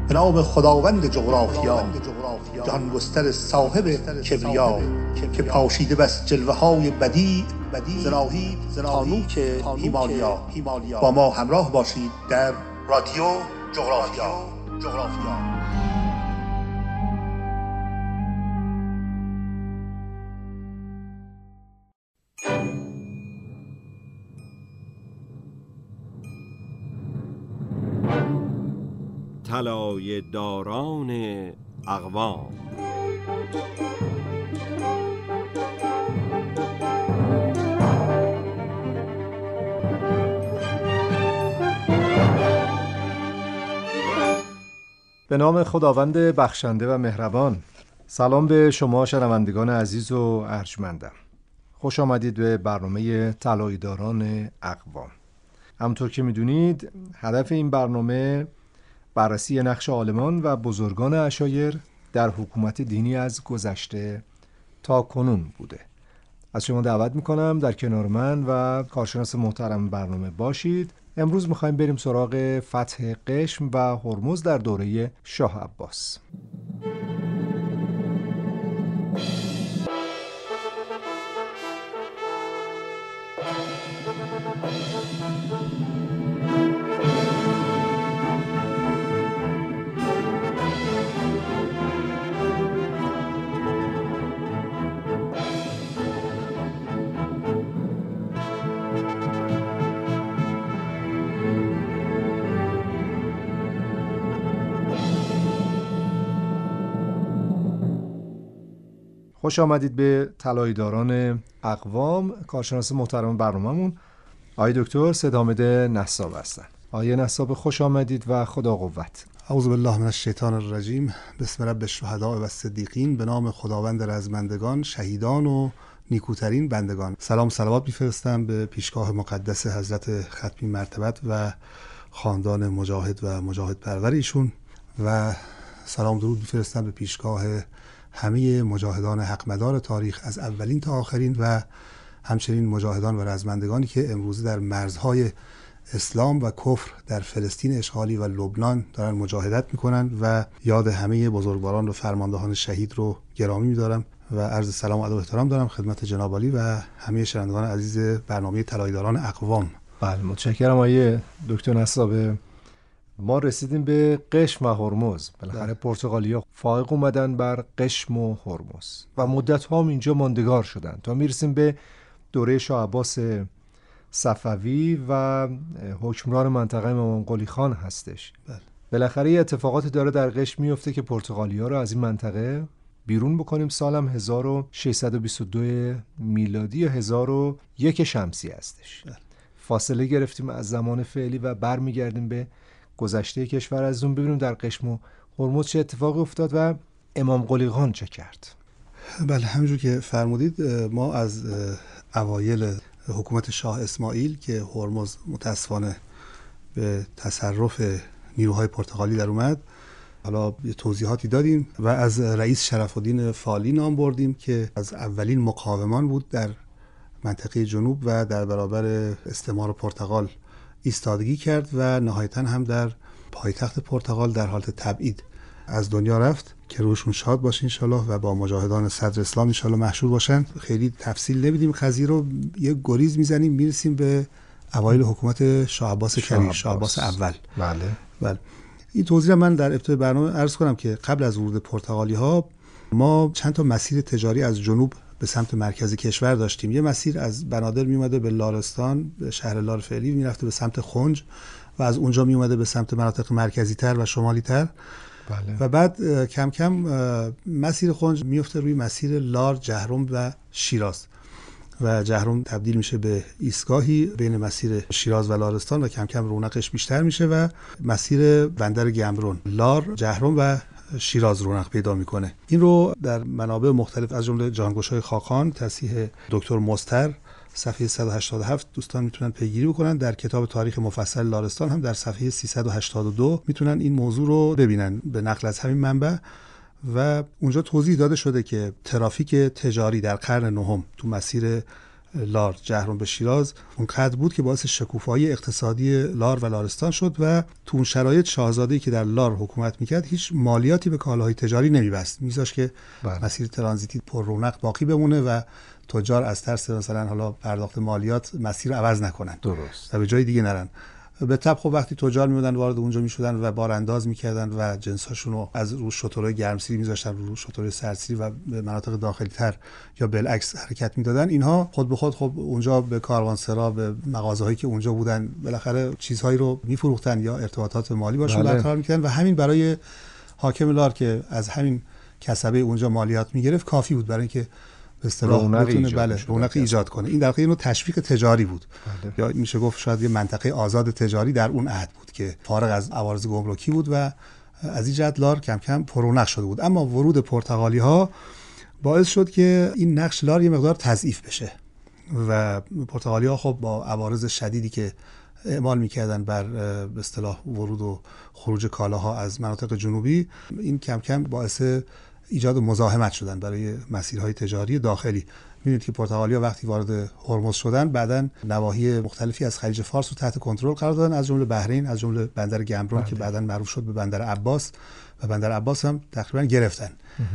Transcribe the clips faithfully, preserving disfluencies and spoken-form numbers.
به نام خداوند جغرافیا، جهان گستر صاحب کبریا، که پاشیده بس جلوه های بدیع ز ناهید تانوک هیمالیا. با ما همراه باشید در رادیو جغرافیا. جغرافیا طلایه داران اقوام. به نام خداوند بخشنده و مهربان. سلام به شما شنوندگان عزیز و ارجمندم. خوش آمدید به برنامه طلایه داران اقوام. همونطور که میدونید هدف این برنامه بررسی نقش عالمان و بزرگان عشایر در حکومت دینی از گذشته تا کنون بوده. از شما دعوت میکنم در کنار من و کارشناس محترم برنامه باشید. امروز میخوایم بریم سراغ فتح قشم و هرمز در دوره شاه عباس. خوش آمدید به طلایه داران اقوام. کارشناس محترم برنامه‌مون آقای دکتر سیدحامد نساب هستن. آقای نساب خوش آمدید و خدا قوت. اعوذ بالله من الشیطان الرجیم. بسم رب الشهداء و الصدیقین. به نام خداوند رزمندگان، شهیدان و نیکوترین بندگان. سلام صلوات میفرستم به پیشگاه مقدس حضرت ختمی مرتبت و خاندان مجاهد و مجاهد پرور ایشون، و سلام درود میفرستم به پیشگاه همه مجاهدان حقمدار تاریخ از اولین تا آخرین، و همچنین مجاهدان و رزمندگانی که امروز در مرزهای اسلام و کفر در فلسطین اشغالی و لبنان دارن مجاهدت میکنن، و یاد همه بزرگواران و فرماندهان شهید رو گرامی میدارم و عرض سلام و ادب و احترام دارم خدمت جناب عالی و همه شنوندگان عزیز برنامه طلایه داران اقوام. بله متشکرم آقای دکتر نساب. ما رسیدیم به قشم و هرمز. بالاخره پرتغالیا فائق اومدن بر قشم و هرمز و مدت ها هم اینجا ماندگار شدن تا میرسیم به دوره شاه عباس صفوی و حکمران منطقه امام قلی خان هستش. بله. بالاخره یه اتفاقاتی داره در قشم میفته که پرتغالیا رو از این منطقه بیرون بکنیم. سالم هزار و ششصد و بیست و دو میلادی یا هزار و یک شمسی هستش. بله. فاصله گرفتیم از زمان فعلی و برمیگردیم به گذشته کشور. از اون ببینیم در قشم و هرمز چه اتفاقی افتاد و امام قلی خان چه کرد. بله همونجور که فرمودید ما از اوایل حکومت شاه اسماعیل که هرمز متاسفانه به تصرف نیروهای پرتغالی در اومد، حالا یه توضیحاتی دادیم، و از رئیس شرف الدین فالی نام بردیم که از اولین مقاومان بود در منطقه جنوب و در برابر استعمار پرتغال ایستادگی کرد و نهایتاً هم در پایتخت پرتغال در حالت تبعید از دنیا رفت که روشون شاد باشه انشالله و با مجاهدان صدر اسلام انشالله محشور باشن. خیلی تفصیل نمیدیم قضیه رو، یه گریز میزنیم میرسیم به اوایل حکومت شاه عباس کبیر، شاه عباس اول. بله بله. این توضیح من در ابتدای برنامه عرض کنم که قبل از ورود پرتغالی ها ما چند تا مسیر تجاری از جنوب به سمت مرکزی کشور داشتیم. یه مسیر از بنادر می اومده به لارستان، به شهر لار فعلی میرفته به سمت خنج و از اونجا می اومده به سمت مناطق مرکزی تر و شمالی تر. بله. و بعد کم کم مسیر خنج میفته روی مسیر لار، جهرم و شیراز، و جهرم تبدیل میشه به ایستگاهی بین مسیر شیراز و لارستان و کم کم رونقش بیشتر میشه و مسیر بندر گمرون، لار، جهرم و شیراز رونق پیدا میکنه. این رو در منابع مختلف از جمله جهانگشای خاقان، تصحیح دکتر مستر، صفحه صد و هشتاد و هفت دوستان میتونن پیگیری بکنن. در کتاب تاریخ مفصل لارستان هم در صفحه سیصد و هشتاد و دو میتونن این موضوع رو ببینن به نقل از همین منبع، و اونجا توضیح داده شده که ترافیک تجاری در قرن نهم تو مسیر لار جهرم به شیراز اونقدر بود که باعث شکوفایی اقتصادی لار و لارستان شد و تو اون شرایط شاهزاده‌ای که در لار حکومت میکرد هیچ مالیاتی به کالاهای تجاری نمیبست، میذاشت که بله. مسیر ترانزیتی پر رونق باقی بمونه و تجار از ترس مثلا حالا پرداخت مالیات مسیر رو عوض نکنن، درست، و به جای دیگه نرن. به طب خب وقتی تجار میمدن وارد اونجا میشدن و بارانداز میکردن و جنساشون رو از رو شترهای گرمسیری میذاشتن رو شترهای سردسیری و به مناطق داخلی تر یا بالعکس حرکت میدادن. اینها خود به خود خب اونجا به کاروانسرا، به مغازه‌هایی که اونجا بودن بالاخره چیزهایی رو میفروختن یا ارتباطات مالی باشون بله. برقرار میکردن و همین برای حاکم لار که از همین کسبه اونجا مالیات میگرفت کافی بود برای اینکه به اصطلاح بتونه بله رونق ایجاد کنه. این در واقع نوع تشویق تجاری بود بله. یا میشه گفت شاید یه منطقه آزاد تجاری در اون عهد بود که فارغ از عوارض گمرکی بود و از این جهت لار کم کم پررونق شده بود. اما ورود پرتغالی ها باعث شد که این نقش لار یه مقدار تضعیف بشه و پرتغالی ها خب با عوارض شدیدی که اعمال میکردن بر به اصطلاح ورود و خروج کالاها از مناطق جنوبی، این کم کم باعث ایجاد مزاحمت شدن برای مسیرهای تجاری داخلی. می‌بینید که پرتغالیا وقتی وارد هرمز شدن بعداً نواحی مختلفی از خلیج فارس رو تحت کنترل قرار دادن، از جمله بحرین، از جمله بندر گمرون که بعداً معروف شد به بندر عباس و بندر عباس هم تقریباً گرفتن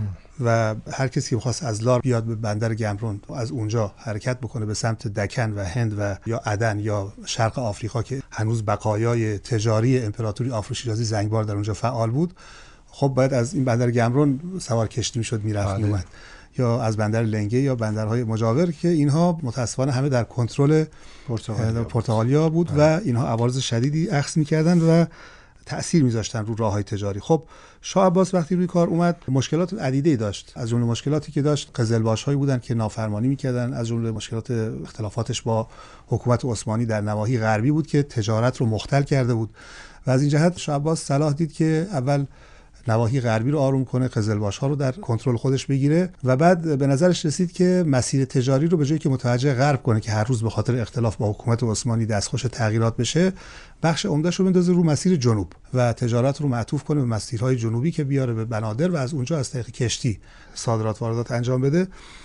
و هر کسی که بخواست از لار بیاد به بندر گمرون و از اونجا حرکت بکنه به سمت دکن و هند و یا عدن یا شرق آفریقا که هنوز بقایای تجاری امپراتوری آفروشیرازی زنگبار در اونجا فعال بود، خب باید از این بندر گمرون سوار کشتی میشد میرفت میومد، یا از بندر لنگه یا بندرهای مجاور که اینها متاسفانه همه در کنترل پرتغالیا, پرتغالیا بود آه. و اینها عوارض شدیدی اخذ میکردن و تأثیر میذاشتن رو راههای تجاری. خب شاه عباس وقتی روی کار اومد مشکلات عدیده‌ای داشت. از جمله مشکلاتی که داشت قزلباش‌هایی بودن که نافرمانی میکردن، از جمله مشکلات اختلافاتش با حکومت عثمانی در نواحی غربی بود که تجارت رو مختل کرده بود و از این جهت شاه عباس صلاح دید که اول نواحی غربی رو آروم کنه، قزلباش‌ها رو در کنترل خودش بگیره و بعد به نظرش رسید که مسیر تجاری رو به جایی که متوجه غرب کنه که هر روز به خاطر اختلاف با حکومت عثمانی دستخوش تغییرات بشه، بخش عمده‌اش رو بندازه رو مسیر جنوب و تجارت رو معطوف کنه به مسیرهای جنوبی که بیاره به بنادر و از اونجا از طریق کشتی صادرات واردات انجام بده.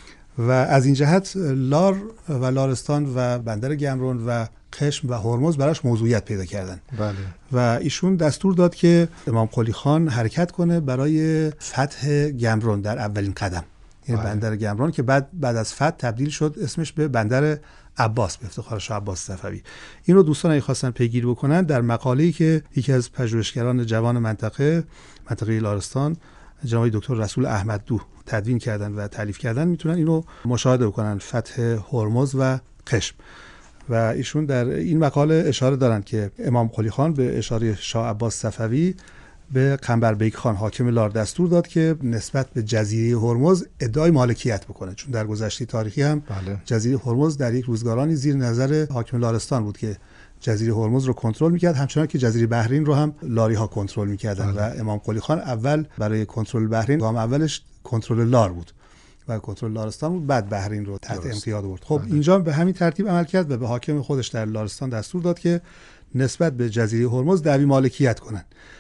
و از این جهت لار و لارستان و بندر گمرون و خشم و هرمز براش موضوعیت پیدا کردن بله. و ایشون دستور داد که امام قلی خان حرکت کنه برای فتح گمرون در اولین قدم، یعنی بله. بندر گمرون که بعد بعد از فتح تبدیل شد اسمش به بندر عباس به افتخار شاه عباس صفوی. این رو دوستان اگه خواستن پیگیری بکنن در مقاله‌ای که یکی از پژوهشگران جوان منطقه منطقه لارستان جناب دکتر رسول احمددو تدوین کردن و تالیف کردن میتونن اینو مشاهده بکنن، فتح هرمز و خشم. و ایشون در این مقاله اشاره دارن که امام قلی خان به اشاره شاه عباس صفوی به قنبر بیک خان حاکم لار دستور داد که نسبت به جزیره هرمز ادعای مالکیت بکنه، چون در گذشته تاریخی هم بله. جزیره هرمز در یک روزگارانی زیر نظر حاکم لارستان بود که جزیره هرمز رو کنترل میکرد، همچنان که جزیره بحرین رو هم لاری ها کنترل میکردن بله. و امام قلی خان اول برای کنترل بحرین گام اولش کنترل لار بود و کنترل لارستان بود، بعد بحرین رو تحت انقیاد آورد. خب بله. اینجا به همین ترتیب عمل کرد و به حاکم خودش در لارستان دستور داد که نسبت به جزیره هرمز دعوی مالکیت کنن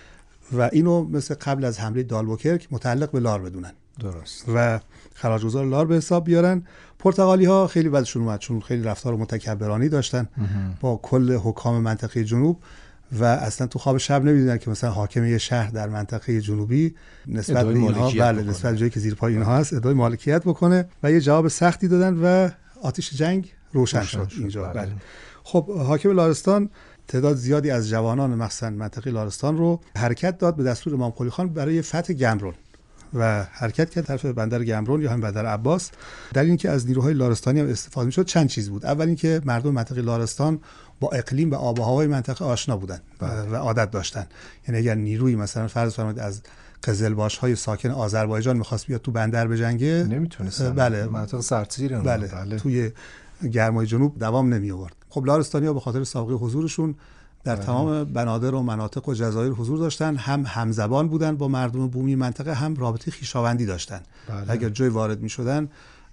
و اینو مثل قبل از حمله دالبوکرک متعلق به لار بدونن درست و خراجگزار لار به حساب بیارن. پرتغالی ها خیلی بدشون اومد چون خیلی رفتار متکبرانه داشتن با کل حکام منطقه جنوب و اصلا تو خواب شب نمیدیدن که مثلا حاکم یه شهر در منطقه جنوبی نسبت به اینها بله نسبت به جایی که زیر پای اینها هست ادعای مالکیت بکنه و یه جواب سختی دادن و آتش جنگ روشن, روشن شد, شد اینجا بله. بله. خب حاکم لارستان تعداد زیادی از جوانان مثلا منطقه لارستان رو حرکت داد به دستور امام قلی خان برای فتح گمرون و حرکت کرد طرف بندر گمرون یا هم بندر عباس. در این که از نیروهای لارستانی هم استفاده می‌شد چند چیز بود. اول اینکه مردم منطقه لارستان با اقلیم و آب و هوای منطقه آشنا بودن و عادت داشتن، یعنی اگر نیروی مثلا فرض فرمایید از قزلباش‌های ساکن آذربایجان می‌خواست بیاد تو بندر بجنگه نمیتونست، بله مناطق سردسیر بله. بله توی گرمای جنوب دوام نمی آورد. خب لارستانی‌ها به خاطر سابقه حضورشون در تمام بنادر و مناطق و جزایر حضور داشتن، هم همزبان بودن با مردم بومی منطقه، هم رابطه خویشاوندی داشتن. بله. اگر جای وارد می‌شدن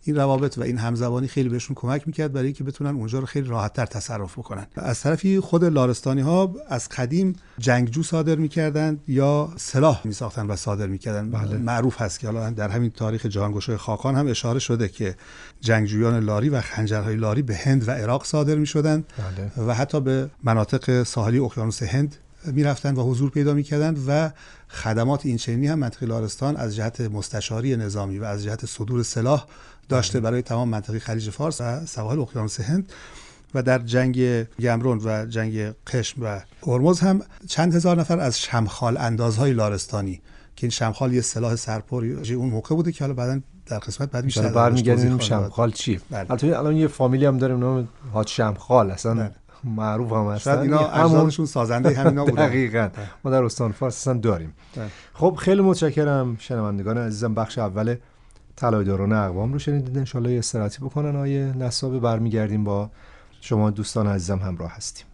این روابط و این همزبانی خیلی بهشون کمک میکرد برای اینکه بتونن اونجا رو خیلی راحت‌تر تصرف بکنن. از طرفی خود لارستانی‌ها از قدیم جنگجو صادر میکردن یا سلاح میساختن و صادر میکردن. بله. معروف هست که حالا در همین تاریخ جهانگشای خاقان هم اشاره شده که جنگجویان لاری و خنجرهای لاری به هند و عراق صادر میشدن. بله. و حتی به مناطق ساحلی اقیانوس هند میرفتن و حضور پیدا میکردن و خدمات این چنینی هم منطقه لارستان از جهت مستشاری نظامی و از جهت صدور سلاح داشته برای تمام منطقه خلیج فارس و سواحل اقیانوس هند. و در جنگ گمرون و جنگ قشم و هرمز هم چند هزار نفر از شمخال اندازهای لارستانی که این شمخال یه سلاح سرپر اون موقع بوده که حالا بعداً در قسمت بعد بیشتر برمیگردیم شمخال چیه. البته الان یه فامیلی هم داریم نام حاج شمخال، اصلا بله. معروف هم هستن. شاید اینا اجدادشون سازنده همینا بودن. دقیقاً. ما در استان فارس اصلا داریم. ده. خب خیلی متشکرم شنوندگان عزیزم. بخش اول طلایه‌داران اقوام رو شنیدید. ان شاءالله استراحتی بکنن آیه نصابه، برمیگردیم با شما دوستان عزیزم همراه هستیم.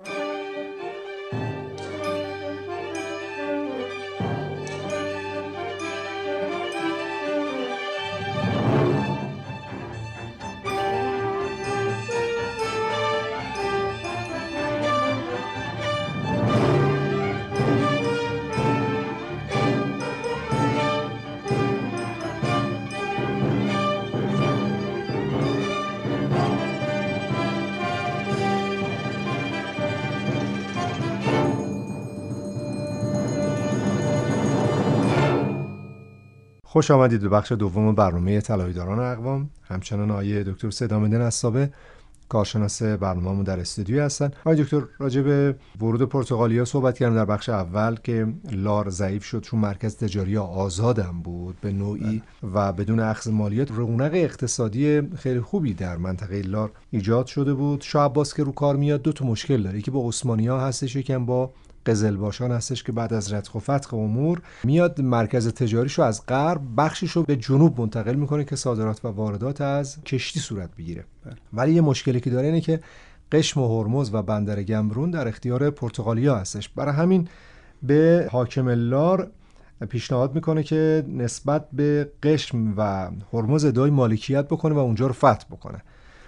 خوش آمدید به بخش دوم برنامه طلایه‌داران اقوام. همچنان آقای دکتر سیدآمد نصابه کارشناس برنامه‌مون در استودیو هستن. آقای دکتر راجع به ورود پرتغالیا صحبت کردیم در بخش اول که لار ضعیف شد چون مرکز تجاری آزادم بود به نوعی و بدون اخذ مالیات. رونق اقتصادی خیلی خوبی در منطقه لار ایجاد شده بود. شاه عباس که رو کار میاد دو تا مشکل داره، یکی با عثمانی‌ها هستش، یکم با قزلباشان هستش که بعد از ردخ و فتق امور میاد مرکز تجاریشو از غرب بخشیشو به جنوب منتقل میکنه که صادرات و واردات از کشتی صورت بگیره. ولی یه مشکلی که داره اینه که قشم و هرمز و بندر گمرون در اختیار پرتغالیا هستش. برای همین به حاکم لار پیشنهاد میکنه که نسبت به قشم و هرمز ادعای مالکیت بکنه و اونجا رو فتح بکنه.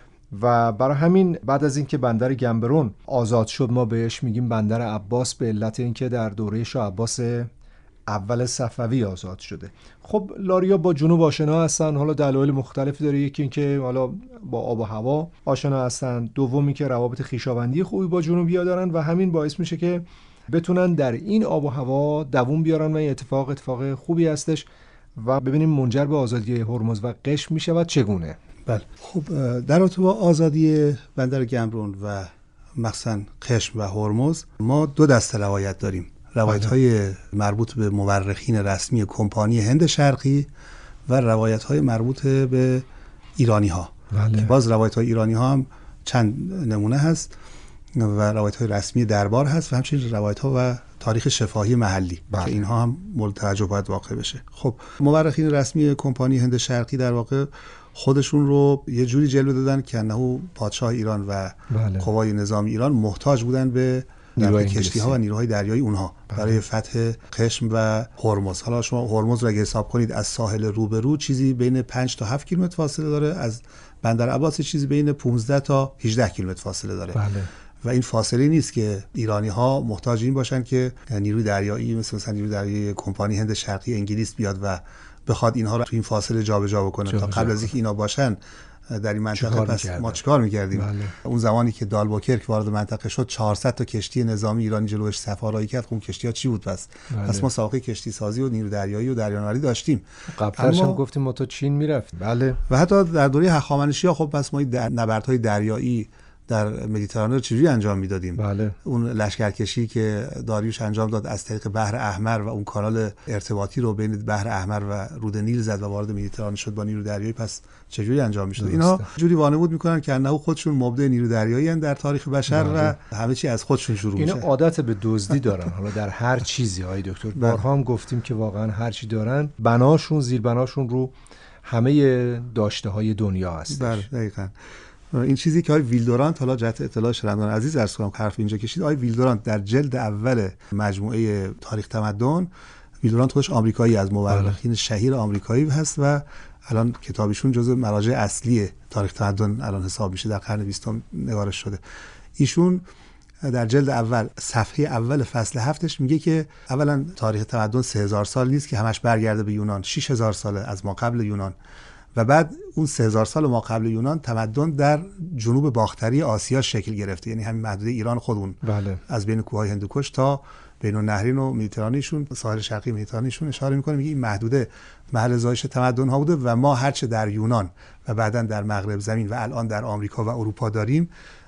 و برای همین بعد از اینکه بندر گمبرون آزاد شد ما بهش میگیم بندر عباس، به علت اینکه در دوره شاه عباس اول صفوی آزاد شده. خب لاریا با جنوب آشنا هستن، حالا دلایل مختلفی داره. یکی اینکه حالا با آب و هوا آشنا هستن، دومی که روابط خویشاوندی خوبی با جنوبیا دارن و همین باعث میشه که بتونن در این آب و هوا دووم بیارن و این اتفاق اتفاق خوبی هستش و ببینیم منجر به آزادی هرمز و قشم میشه و چگونه. بله. خب در رابطه با آزادی بندر گمرون و مخصوصاً قشم و هرمز ما دو دسته روایت داریم. روایت‌های مربوط به مورخین رسمی کمپانی هند شرقی و روایت‌های مربوط به ایرانی‌ها. بله. که باز روایت‌های ایرانی‌ها هم چند نمونه هست و روایت‌های رسمی دربار هست و همچنین روایت‌ها و تاریخ شفاهی محلی. بله. که اینها هم مورد توجه باید واقع بشه. خب مورخین رسمی کمپانی هند شرقی در واقع خودشون رو یه جوری جلوه دادن که انه پادشاه ایران و بله. قوای نظامی ایران محتاج بودن به کشتی‌ها و نیروهای دریایی اونها بله. برای فتح قشم و هرمز. حالا شما هرمز رو اگه حساب کنید از ساحل روبرو چیزی بین پنج تا هفت کیلومتر فاصله داره، از بندر عباس چیزی بین پانزده تا هجده کیلومتر فاصله داره. بله. و این فاصله نیست که ایرانی‌ها محتاج این باشن که نیروی دریایی مثل مثلا نیروی دریایی کمپانی هند شرقی انگلیس بیاد و بخواد اینها رو تو این فاصله جابجا بکنه. تا قبل از اینکه اینا باشن در این منطقه پس ما چیکار می‌کردیم؟ بله. اون زمانی که دالبوکرک وارد منطقه شد چهارصد تا کشتی نظامی ایرانی جلوش سفارایی کرد. اون کشتی‌ها چی بود پس؟ بله. پس ما سابقه کشتی سازی و نیرو دریایی و دریانوردی داشتیم. قبلش هم گفتیم ما تا چین می‌رفتیم. بله. و حتی در دوره هخامنشی‌ها خب پس ما در نبردهای دریایی در مدیترانه رو چجوری انجام میدادیم؟ بله. اون لشکرکشی که داریوش انجام داد از طریق بحر احمر و اون کانال ارتباطی رو بین بحر احمر و رود نیل زد و وارد مدیترانه شد با نیرو دریایی، پس چجوری انجام میشد؟ اینها جوری وانمود میکنن که انه خودشون مبدع نیرو دریایی ان در تاریخ بشر بله. و همه چی از خودشون شروع میشه. اینا عادت به دزدی دارن حالا در هر چیزی. های دکتر بارها هم گفتیم که واقعا هر چی دارن بناشون زیر بناشون رو همه داشته های دنیا هست. بله دقیقاً. این چیزی که آقای ویلدورانت، حالا جهت اطلاع شنوندگان عزیز عرض کنم حرف اینجا کشید، آقای ویلدورانت در جلد اول مجموعه تاریخ تمدن، ویلدورانت خودش آمریکایی از مورخین شهیر آمریکایی هست و الان کتابشون جزو مراجع اصلی تاریخ تمدن الان حساب میشه، در قرن بیستم نگارش شده. ایشون در جلد اول صفحه اول فصل هفتش میگه که اولا تاریخ تمدن سه هزار سال نیست که همش برگرده به یونان، شش هزار ساله از ما قبل یونان، و بعد اون سه هزار سال ما قبل یونان تمدن در جنوب باختری آسیا شکل گرفته، یعنی همین محدوده ایران خودمون. بله. از بین کوههای هندوکش تا بین النهرین و مدیترانه‌شون، ساحل شرقی مدیترانه‌شون اشاره میکنه، میگه این محدوده محل زایش تمدن ها بوده و ما هرچه در یونان و بعداً در مغرب زمین و الان در آمریکا و اروپا داریم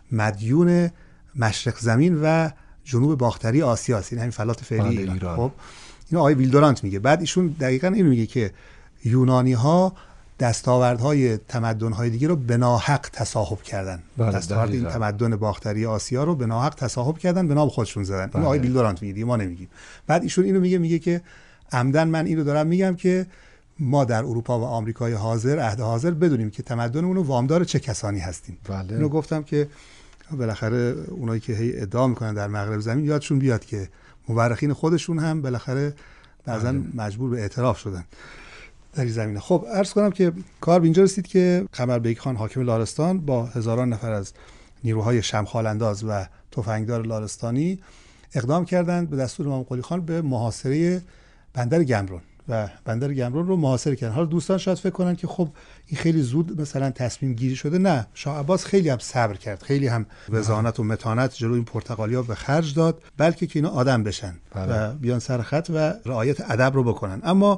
مدیون مشرق زمین و جنوب باختری آسیا است، یعنی همین فلات فعلی ایران. ایران. خب اینو آقای ویلدورانت میگه. بعد ایشون دقیقاً اینو میگه که یونانی ها دستاوردهای تمدن‌های دیگه رو به ناحق تصاحب کردن. دستاورد این تمدن باختری آسیا رو به ناحق تصاحب کردن، به نام خودشون زدن. این آقای ویلدورانت میگه، ما نمیگیم. بعد ایشون اینو میگه میگه که عمدن من اینو دارم میگم که ما در اروپا و آمریکای حاضر عهد حاضر بدونیم که تمدنمون رو وامدار چه کسانی هستیم. بله. اینو گفتم که بالاخره اونایی که هی ادعا میکنن در مغرب زمین یادشون بیاد که مورخین خودشون هم بالاخره بعضا مجبور به اعتراف شدن در این زمینه. خب عرض کنم که کار به اینجا رسید که قمر بیک خان حاکم لارستان با هزاران نفر از نیروهای شمخال انداز و تفنگدار لارستانی اقدام کردند به دستور امام قلی خان به محاصره بندر گمرون و بندر گمرون رو محاصره کردن. حالا دوستان شاید فکر کنن که خب این خیلی زود مثلا تصمیم گیری شده. نه، شاه عباس خیلی هم صبر کرد، خیلی هم وزانت و متانت جلوی این پرتغالیا به خرج داد، بلکه که اینا آدم بشن بله. و بیان سر خط و رعایت ادب رو بکنن. اما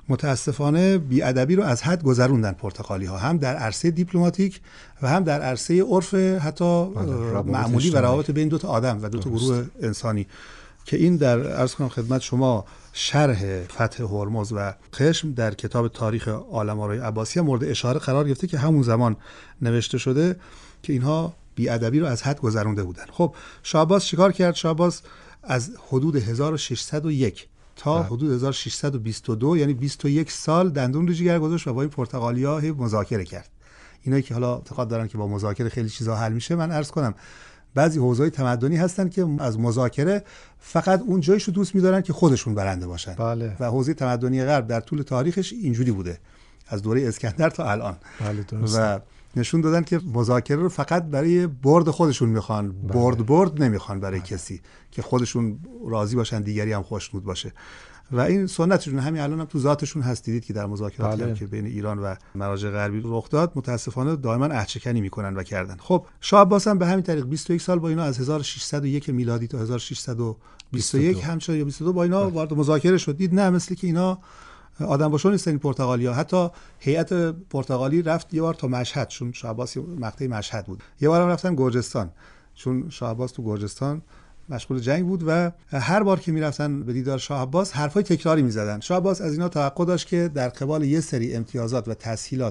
متاسفانه بی‌ادبی رو از حد گذروندن پرتغالی ها، هم در عرصه دیپلماتیک و هم در عرصه عرف حتی معمولی و روابط بین دو تا آدم و دو تا گروه انسانی، که این در عرض کنم خدمت شما شرح فتح هرمز و خشم در کتاب تاریخ عالم‌آرای عباسی مورد اشاره قرار گرفته که همون زمان نوشته شده که اینها بی‌ادبی رو از حد گذرونده بودن. خب شاه عباس چیکار کرد؟ شاه عباس از حدود هزار و ششصد و یک تا حدود هزار و ششصد و بیست و دو یعنی بیست و یک سال دندون رو جگر گذاشت و با این پرتغالیا مذاکره کرد. اینایی که حالا اعتقاد دارن که با مذاکره خیلی چیزا حل میشه، من عرض کنم بعضی حوزه‌های تمدنی هستن که از مذاکره فقط اون جایشو دوست می‌دارن که خودشون برنده باشن. بله. و حوزه تمدنی غرب در طول تاریخش اینجوری بوده، از دوره اسکندر تا الان. بله درست. و نشون دادن که مذاکره رو فقط برای برد خودشون میخوان، بله. برد برد نمیخوان برای بله. کسی که خودشون راضی باشن دیگری هم خوشنود باشه. و این سنتشون همین الان هم تو ذاتشون هست. دیدید که در مذاکراتی بله. که بین ایران و مراجع غربی رخ داد متاسفانه دائما عهدشکنی میکنن و کردن. خب شاه عباس هم به همین طریق بیست و یک سال با اینا از هزار و ششصد و یک میلادی تا هزار و ششصد و بیست و یک همچنان یا بیست و دو با اینا وارد مذاکره شد. دید نه، مثل که اینا آدم باشون نیستن این پرتغالیا. حتی هیئت پرتغالی رفت یه بار تا مشهد، چون شاه عباس مقطع مشهد بود. یه بار هم رفتن گرجستان، چون شاه عباس تو گرجستان مشغول جنگ بود و هر بار که میرفتن به دیدار شاه عباس حرفای تکراری میزدن. شاه عباس از اینا توقع داشت که در قبال یه سری امتیازات و تسهیلات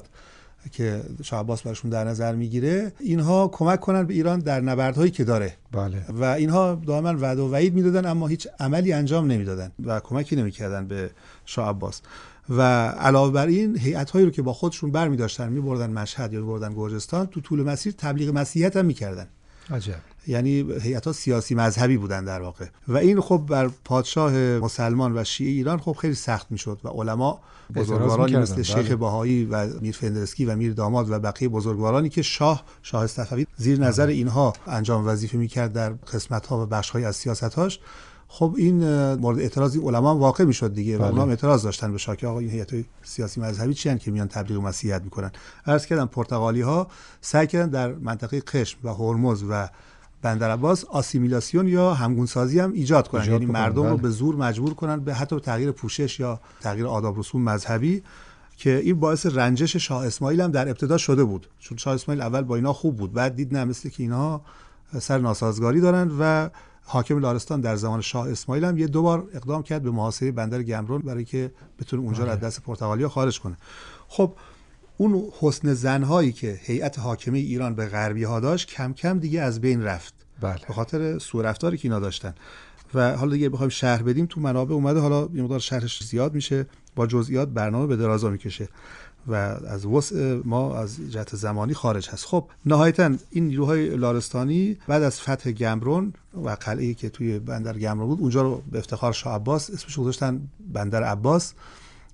که شاه عباس براشون در نظر میگیره اینها کمک کنن به ایران در نبردهایی که داره. بله. و اینها دائما وعده و وعید میدادن اما هیچ عملی انجام نمیدادن و کمکی نمیکردن به شاه عباس. و علاوه بر این هیئت‌هایی رو که با خودشون برمی‌داشتن می‌بردن مشهد یا می‌بردن گرجستان، تو طول مسیر تبلیغ مسیحیت هم می‌کردن. عجب. یعنی هیئت‌ها سیاسی مذهبی بودن در واقع و این خب بر پادشاه مسلمان و شیعه ایران خب خیلی سخت میشد و علما بزرگوارانی مثل بله. شیخ بهایی و میر فندرسکی و میر داماد و بقیه بزرگوارانی که شاه شاه صفوی زیر نظر بله. اینها انجام وظیفه میکرد در قسمت‌ها و بخش‌های از سیاست‌هاش، خب این مورد اعتراض این علما واقع میشد دیگه. بله. و اونها اعتراض داشتن به شاه که آقا این هیئت‌های سیاسی مذهبی چی ان که میان تبلیغ مسیحیت میکنن. عرض کردم پرتغالی‌ها سعی کردن در منطقه قشم و هرمز و بندر عباس آسیمیلاسیون یا همگونسازی هم ایجاد کنن، یعنی مردم بله. رو به زور مجبور کنن به حتی تغییر پوشش یا تغییر آداب رسوم مذهبی، که این باعث رنجش شاه اسماعیل هم در ابتدا شده بود، چون شاه اسماعیل اول با اینا خوب بود، بعد دید نه مثل که اینا سر ناسازگاری دارن و حاکم لارستان در زمان شاه اسماعیل هم یه دوبار اقدام کرد به محاصره بندر گمرون برای که بتونه اونجا رو از دست پرتغالیا خارج کنه. خب اون حسن زنهایی که هیئت حاکمه ایران به غربی ها داشت کم کم دیگه از بین رفت. بله. به خاطر سوء رفتاری که اینا داشتن. و حالا دیگه بخوایم شرح بدیم تو منابع اومده، حالا یه مقدار شرحش زیاد میشه، با جزئیات برنامه به درازا میکشه و از وسع ما از جهت زمانی خارج هست. خب نهایتاً این نیروهای لارستانی بعد از فتح گمرون و قلعه‌ای که توی بندر گمرون بود، اونجا رو به افتخار شاه عباس اسمش گذاشتن بندر عباس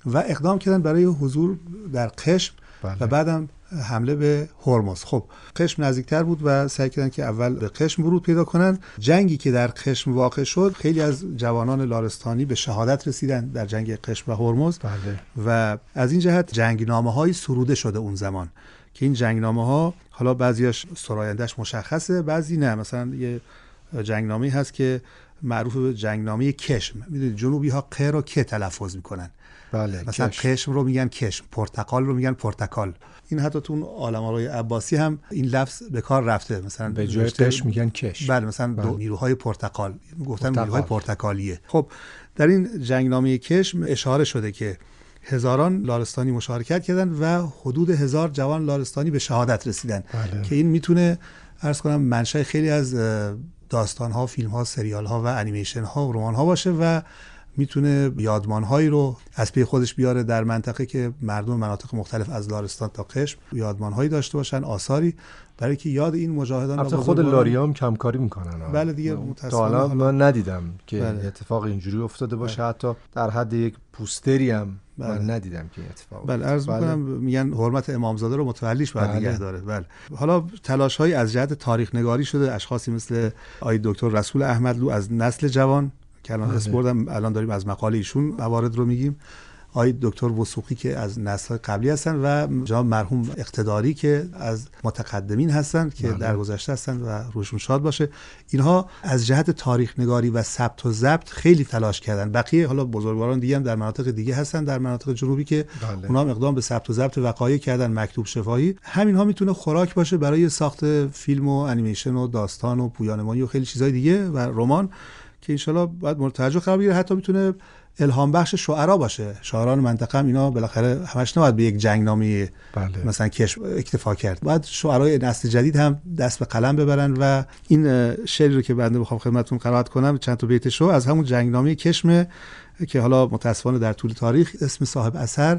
و اقدام کردن برای حضور در قشم بله. و بعدم حمله به هرمز. خب قشم نزدیکتر بود و سعی کردن که اول به قشم ورود پیدا کنن. جنگی که در قشم واقع شد، خیلی از جوانان لارستانی به شهادت رسیدن در جنگ قشم و هرمز بله. و از این جهت جنگنامه‌های سروده شده اون زمان که این جنگنامه‌ها حالا بعضیاش سرایندش مشخصه، بعضی نه. مثلا یه جنگنامه‌ای هست که معروف به جنگنامه کشم. میدونید جنوبی ها ق رو که تلفظ میکنن. بله. مثلا کشم. کشم رو میگن کشم، پرتقال رو میگن پرتقال. این حتی تو اون عالم‌آرای عباسی هم این لفظ به کار رفته. مثلا به جای کشم میگن کش. بله مثلا بله. نیروهای پرتقال گفتن پرتقال. نیروهای پرتقالیه. خب در این جنگنامه کشم اشاره شده که هزاران لارستانی مشارکت کردن و حدود هزار جوان لارستانی به شهادت رسیدن بله. که این میتونه عرض کنم منشأ خیلی از داستان‌ها، فیلم‌ها، سریال‌ها و انیمیشن‌ها و رمان‌ها باشه و میتونه یادمان‌هایی رو از پی خودش بیاره در منطقه که مردم مناطق مختلف از لارستان تا قشم یادمان‌هایی داشته باشن، آثاری، برای که یاد این مجاهدان البته خود لاریا هم کمکاری میکنن. بله دیگه تا حالا من ندیدم که بله. اتفاق اینجوری افتاده باشه بله. حتی در حد یک پوستری هم بله. من ندیدم که اتفاق. بله عرض بله. میکنم میگن حرمت امامزاده رو متولیش باید بله. نگه داره. بله. حالا تلاش‌هایی از جهت تاریخ نگاری شده، اشخاصی مثل آقای دکتر رسول احمدلو از نسل جوان که الان اسم بردم، الان داریم از مقاله ایشون موارد رو میگیم، آقای دکتر وثوقی که از نسل قبلی هستن و جناب مرحوم اقتداری که از متقدمین هستن که بله. در گذشته هستن و روشون شاد باشه. اینها از جهت تاریخ نگاری و ثبت و ضبط خیلی تلاش کردن. بقیه حالا بزرگواران دیگه هم در مناطق دیگه هستن در مناطق جنوبی که بله. اونها هم اقدام به ثبت و ضبط وقایع کردن، مکتوب شفاهی. همین ها میتونه خوراک باشه برای ساخت فیلم و انیمیشن و داستان و پویانمایی و خیلی چیزای دیگه و رمان که ان شاءالله باید مورد توجه قرار بگیره. حتی میتونه الهام بخش شعرا باشه. شاعران منطقه هم اینا بالاخره همش نباید به یک جنگنامه بله. مثلا کشف اکتفا کرد. باید شعرای نسل جدید هم دست به قلم ببرن و این شعری رو که بنده بخوام خدمتتون قرائت کنم چند تا بیتش رو از همون جنگنامه کشم که حالا متاسفانه در طول تاریخ اسم صاحب اثر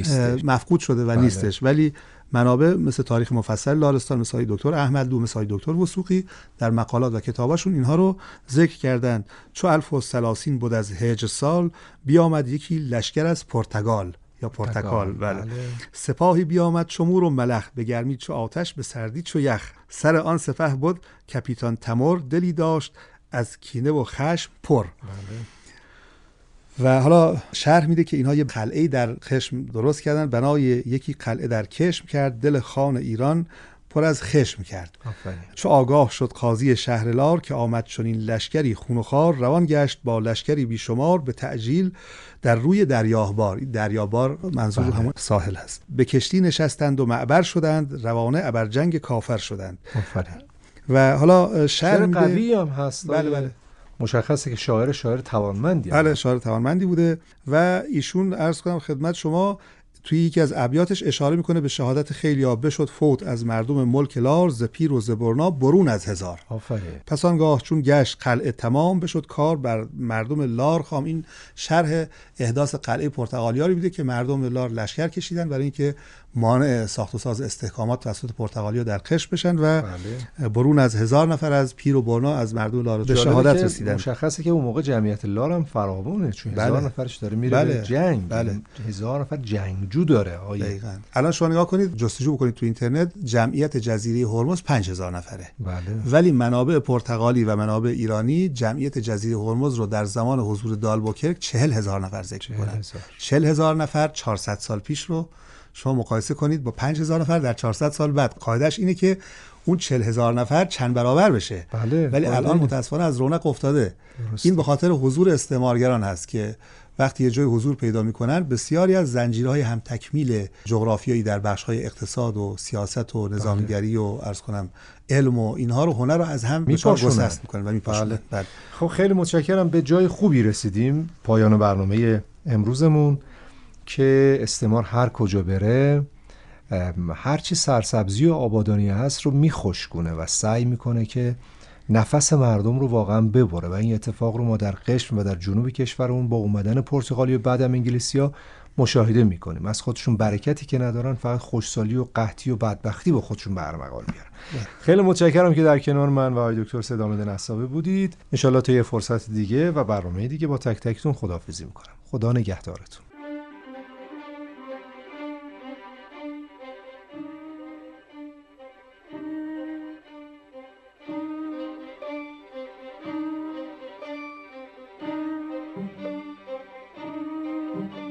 مفقود شده و بله. نیستش، ولی منابع مثل تاریخ مفصل لارستان، مثل آقای دکتر احمدلو، مثل آقای دکتر وثوقی در مقالات و کتاباشون اینها رو ذکر کردن. چو الف و سلاسین بود از هجر سال، بیامد یکی لشکر از پرتگال یا پرتکال بله. بله. سپاهی بیامد چو مور و ملخ، به گرمی چو آتش به سردی چو یخ. سر آن سپه بود کپیتان تمر، دلی داشت از کینه و خشم پر. بله. و حالا شرح میده که اینها یه قلعه در خشم درست کردن، بنای یکی قلعه در کشم کرد، دل خان ایران پر از خشم کرد. آفرین. چو آگاه شد قاضی شهر لار، که آمد چنین لشکری خون و خوار، روان گشت با لشکری بیشمار، به تعجیل در روی دریابار. دریابار منظور بله. همون ساحل هست. به کشتی نشستند و معبر شدند، روانه ابر جنگ کافر شدند. آفرین. و حالا شعر قوی هم هست. بله بله. مشخصه که شاعر شاعر توانمندی بله شاعر توانمندی بوده و ایشون عرض کنم خدمت شما توی یکی از ابیاتش اشاره میکنه به شهادت خیلیا، بشد فوت از مردم ملک لار، ز پیر و ز برنا برون از هزار. آفرین. پس آنگاه چون گشت قلعه تمام، بشد کار بر مردم لار خام. این شرح احداث قلعه پرتغالیا رو میده که مردم لار لشکر کشیدن برای اینکه مانع ساخت و ساز استحکامات توسط پرتغالیا در قشم بشن و بله. برون از هزار نفر از پیر و برنا از مردم لار به شهادت رسیدن. مشخصه که اون موقع جمعیت لار هم فراوونه، چون بله. هزار نفرش داره میره بله. به جنگ. بله. هزار نفر جنگجو داره. دقیقاً. الان شما نگاه کنید، جستجو بکنید تو اینترنت، جمعیت جزیره هرمز پنج هزار نفره. بله. ولی منابع پرتغالی و منابع ایرانی جمعیت جزیره هرمز رو در زمان حضور دالبوکرک چهل هزار نفر ذکر می‌کنن. چهل هزار نفر چهارصد سال پیش رو شما مقایسه کنید با پنج هزار نفر در چهارصد سال بعد. قاعدش اینه که اون چهل هزار نفر چند برابر بشه. بله. ولی بله. الان متاسفانه از رونق افتاده. درست. این به خاطر حضور استعمارگران هست که وقتی یه جای حضور پیدا میکنن، بسیاری از زنجیرهای هم تکمیل جغرافیایی در بخش‌های اقتصاد و سیاست و نظامگری و عرض کنم علم و اینها رو، هنر رو از هم گسست میکنن و میپاشونن. بله. بله. خب خیلی متشکرم. به جای خوبی رسیدیم، پایان برنامه امروزمون، که استعمار هر کجا بره هر چی سرسبزی و آبادانی هست رو میخشکونه و سعی میکنه که نفس مردم رو واقعا ببره و این اتفاق رو ما در قشم و در جنوب کشورمون با اومدن پرتغالی و بعدم انگلیسی‌ها مشاهده میکنیم. از خودشون برکتی که ندارن، فقط خوشسالی و قحطی و بدبختی با خودشون به ارمغان میارن. خیلی متشکرم که در کنار من و آقای دکتر سیدآمد نسابی بودید. ان شاءالله تا یه فرصت دیگه و برنامه دیگه با تک تکتون خداحافظی میکنم. خدا نگهدارتون. Thank you.